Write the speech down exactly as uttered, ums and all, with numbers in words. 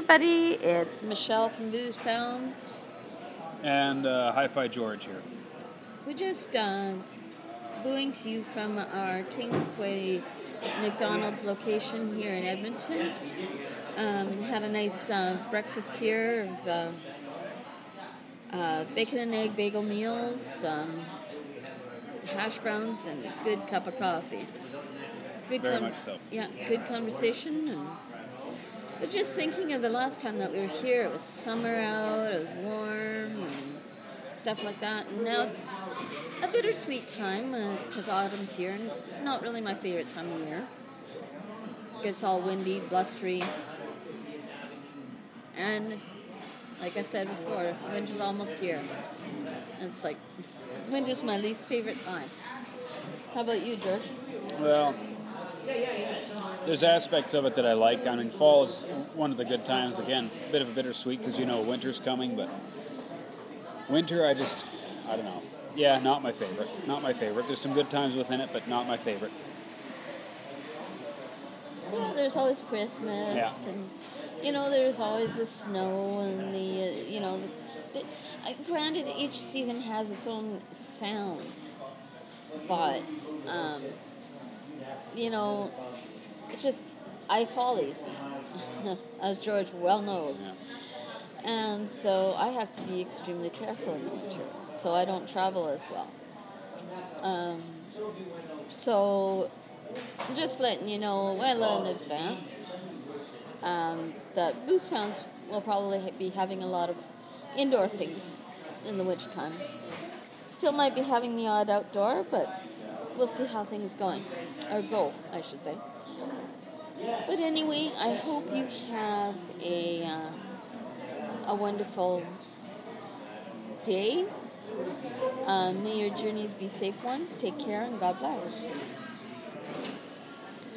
everybody, it's Michelle from Boo Sounds. And uh, Hi-Fi George here. We're just uh, booing to you from our Kingsway McDonald's location here in Edmonton. Um, had a nice uh, breakfast here of uh, uh, bacon and egg bagel meals, um, hash browns, and a good cup of coffee. Good Very con- much so. Yeah, good conversation. And but just thinking of the last time that we were here, it was summer out, it was warm, and stuff like that. And now it's a bittersweet time because uh, autumn's here, and it's not really my favorite time of year. It gets all windy, blustery, and like I said before, winter's almost here. And it's like winter's my least favorite time. How about you, George? Well, there's aspects of it that I like. I mean, fall is one of the good times. Again, a bit of a bittersweet because, you know, winter's coming, but winter, I just, I don't know. Yeah, not my favorite. Not my favorite. There's some good times within it, but not my favorite. Well, there's always Christmas, Yeah. and, you know, there's always the snow and the, uh, you know, the, the, uh, granted, each season has its own sounds, but, um, you know, it's just, I fall easy, as George well knows. Yeah. And so I have to be extremely careful in the winter, so I don't travel as well. Um, so I'm just letting you know well in advance um, that Boo Sounds will probably be having a lot of indoor things in the wintertime. Still might be having the odd outdoor, but we'll see how things going, or go, I should say. But anyway, I hope you have a uh, a wonderful day. Uh, may your journeys be safe ones. Take care and God bless.